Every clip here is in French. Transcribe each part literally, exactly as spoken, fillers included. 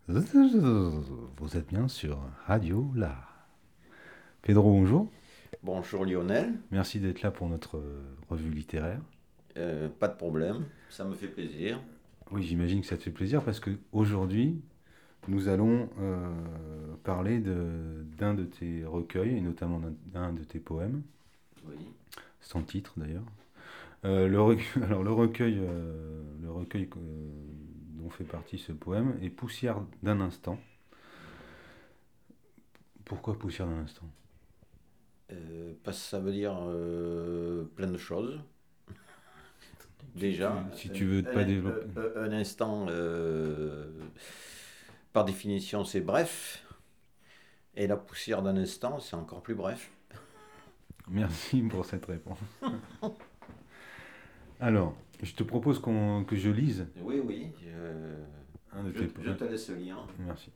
Vous êtes bien sur Radio La. Pedro, bonjour. Bonjour Lionel. Merci d'être là pour notre euh, revue littéraire. Euh, pas de problème, ça me fait plaisir. Oui, j'imagine que ça te fait plaisir parce que aujourd'hui, nous allons euh, parler de, d'un de tes recueils et notamment d'un, d'un de tes poèmes, Oui. sans titre d'ailleurs. Euh, le recueil, alors le recueil, euh, le recueil euh, dont fait partie ce poème est Poussière d'un instant. Pourquoi Poussière d'un instant? Euh, parce que ça veut dire euh, plein de choses. Tu- Déjà, tu- si tu veux un, pas un- développer. un- un instant, euh, par définition, c'est bref. Et la poussière d'un instant, c'est encore plus bref. Merci pour cette réponse. Alors, je te propose qu'on, que je lise Oui, oui, je, un de je, tes je poèmes. te laisse lire. Merci.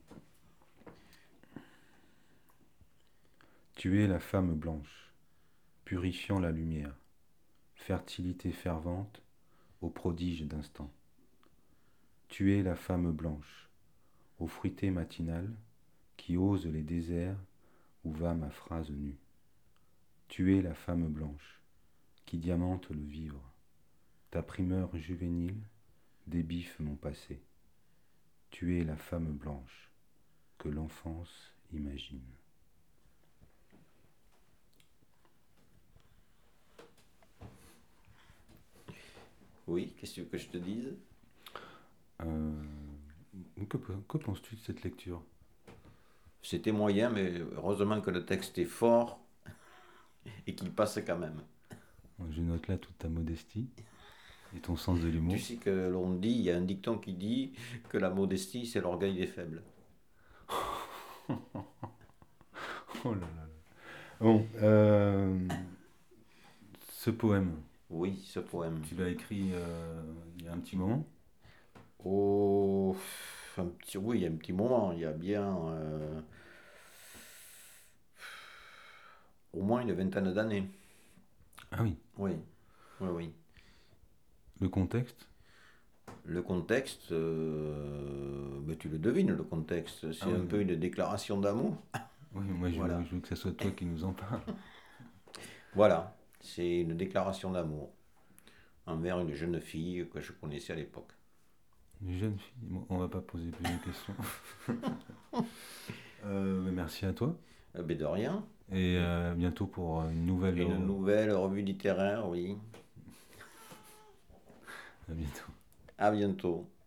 Tu es la femme blanche, purifiant la lumière, fertilité fervente au prodige d'instant. Tu es la femme blanche, au fruité matinal, qui ose les déserts où va ma phrase nue. Tu es la femme blanche, qui diamante le vivre. Ta primeur juvénile débiffe mon passé. Tu es la femme blanche que l'enfance imagine. Oui, qu'est-ce que tu veux que je te dise? Euh, que, que penses-tu de cette lecture? C'était moyen, mais heureusement que le texte est fort et qu'il passe quand même. Je note là toute ta modestie et ton sens de Tu l'humour. sais que l'on dit, il y a un dicton qui dit que la modestie, c'est l'orgueil des faibles. Oh là là. Bon, euh, ce poème, Oui, ce poème. tu l'as écrit euh, il y a un petit moment. Oh, un petit, oui, il y a un petit moment, il y a bien euh, au moins une vingtaine d'années. Ah oui, Oui, oui, oui. le contexte. Le contexte, euh, ben, tu le devines, le contexte, Ah c'est oui, un peu oui, une déclaration d'amour. oui, moi je veux, Voilà, je veux que ce soit toi qui nous en parle. voilà, c'est une déclaration d'amour envers une jeune fille que je connaissais à l'époque. Une jeune fille, bon, on va pas poser plus de questions. Euh, mais merci à toi Euh, ben de rien. et euh, à bientôt pour une nouvelle. Une nouvelle revue littéraire, oui. À bientôt. À bientôt.